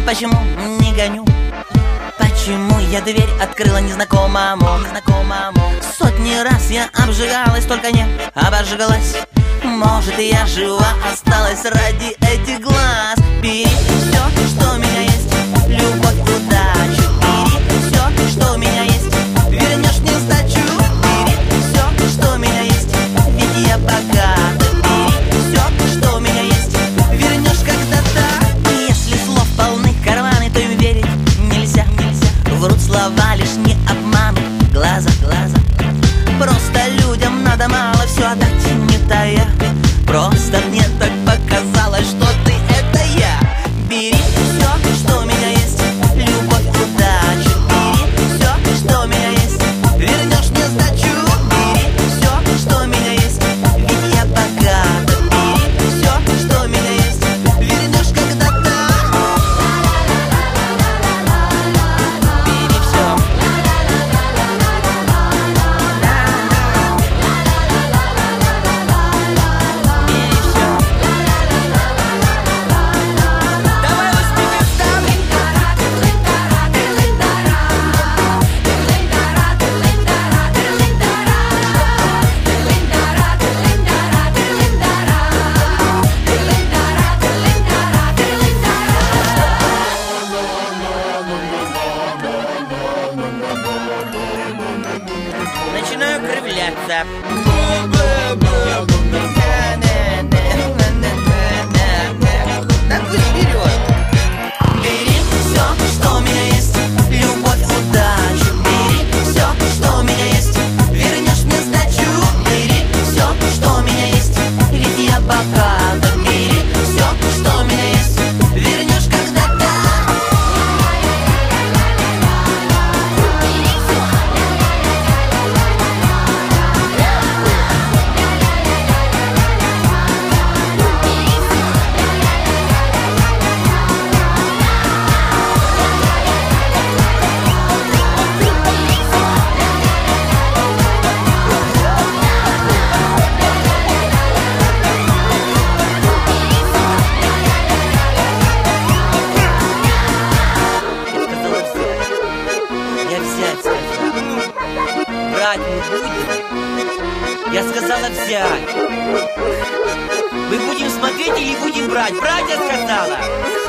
почему не гоню? Почему я дверь открыла незнакомому? Сотни раз я обжигалась, только не обожгалась. Может, и я жива осталась ради этих глаз. Бери все, что у меня есть, любовь, удачу. Бери все, что у меня есть, вернешь мне сдачу. Бери все, что у меня есть, ведь я богата. Бери все, что у меня есть, вернешь когда-то. И если слов полны карманы, то им верить нельзя. Врут слова, лишь не обманут глаза. Просто людям надо мало все отдать, не тая. Просто мне так показалось, что ты это я. Бери все, что у меня есть, любовь, удачу. Бери все, что у меня есть, вернешь мне сдачу. Бери все, что у меня есть, ведь я богата. Бери все, что у меня есть, вернешь когда-то. Бери все. Начинаю кривляться. Так вы вперед. Бери все, что у меня есть, любовь, удачу. Бери все, что у меня есть, вернешь мне сдачу. Бери все, что у меня есть, ведь я богата. Бери все, что у меня есть, вернешь когда-то. Брать не будем. Я сказала взять. Мы будем смотреть или будем брать? Брать, я сказала.